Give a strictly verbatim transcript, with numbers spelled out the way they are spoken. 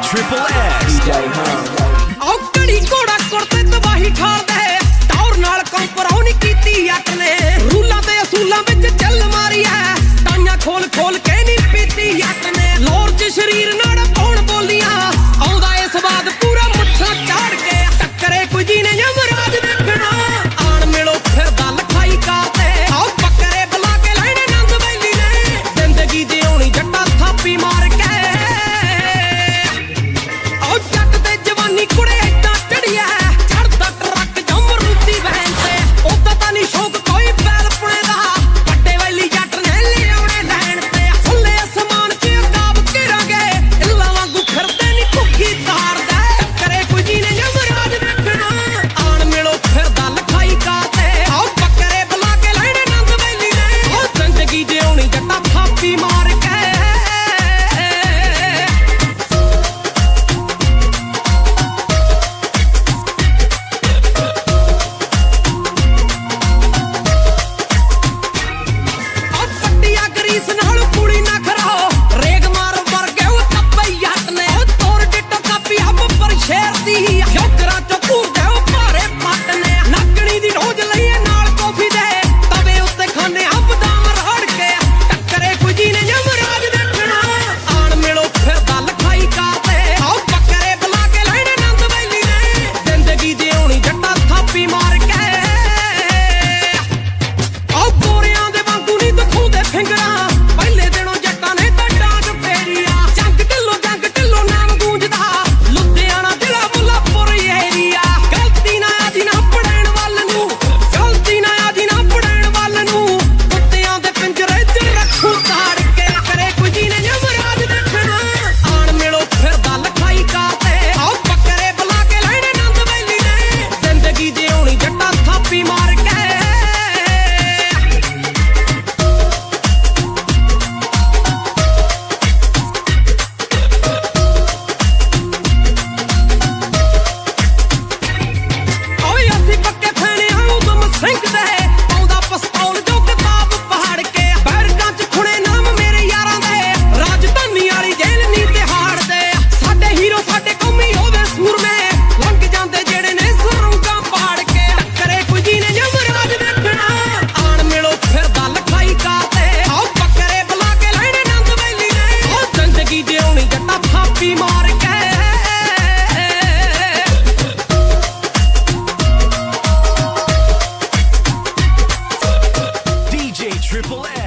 Triple X D J औ कड़ी घोड़ा कुर्ते तबाही ठार दे टौर नाल कंपराउ नहीं कीती अट ने रूलां ते असूलां विच चल मारी है टाइयां खोल खोल के नहीं पीती अट ने लोर च शरीर नाड़ पौण बोलियां आउंदा इस बात पूरा मुट्ठा चाड़ के टक्करे कोई जी ने यमराज देखना आण मिलो फिरदा लखाई काते औ बकरे बुला के लैणे नंद वैली ने जिंदगी जिउणी जट्टा थापी मार के औ जट ते जवानी कुड़े ऐडा चढ़िया चढ़दा ट्रक जमरूती वैन ते ओदा तां नहीं शौक कोई बैल पुणे दा ਵੱਡੇ वैली जट ने लियावणे लैण ते फुੱਲੇ असमान च अकाब घेरांगे इल्लां वांगू फिरदे नहीं भुੱਖੀ तार दे टक्करे कोई जी ने यमराज देखना आण मिलो फिरदा लखाई काते औ बकरे बुला के लैणे नंद वैली ने औ जिंदगी जिउणी जट्टा थापी मार के Triple X